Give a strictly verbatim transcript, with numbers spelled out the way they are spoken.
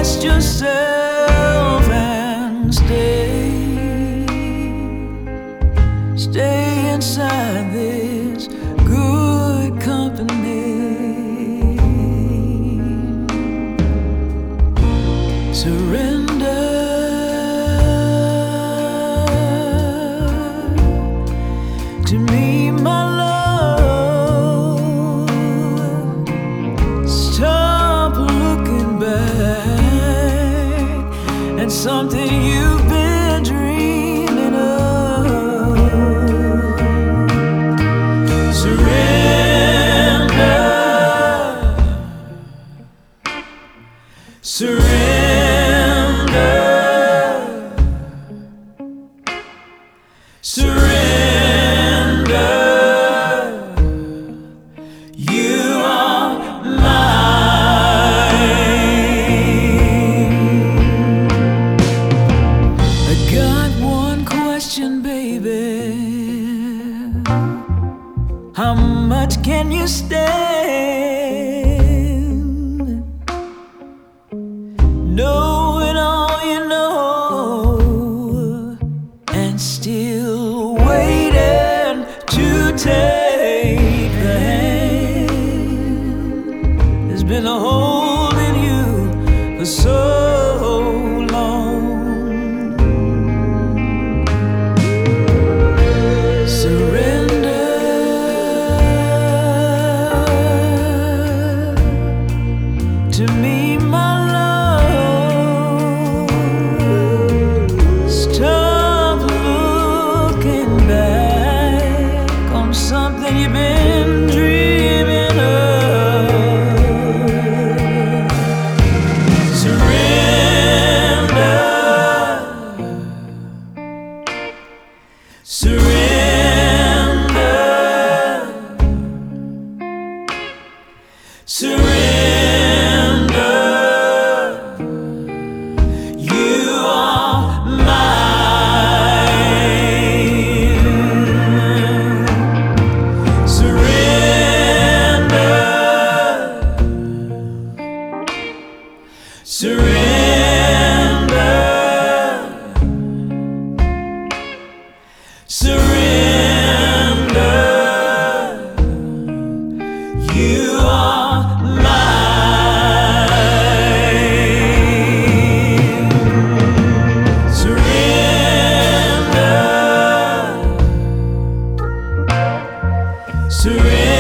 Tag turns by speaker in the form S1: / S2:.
S1: rest yourself and stay, stay inside this good company. Surrender to me, my love. Stop looking back at something you've been dreaming of. Surrender, surrender, surrender. You are mine. I got one question, baby. How much can you stand? Knowing all you know and still waiting to take the hand. There's been a hole in you for so long. Surrender to me, my love. Stop looking back on something you've been dreaming of. Surrender, surrender, surrender. You are mine. Surrender, surrender, surrender. You are mine. Surrender, surrender.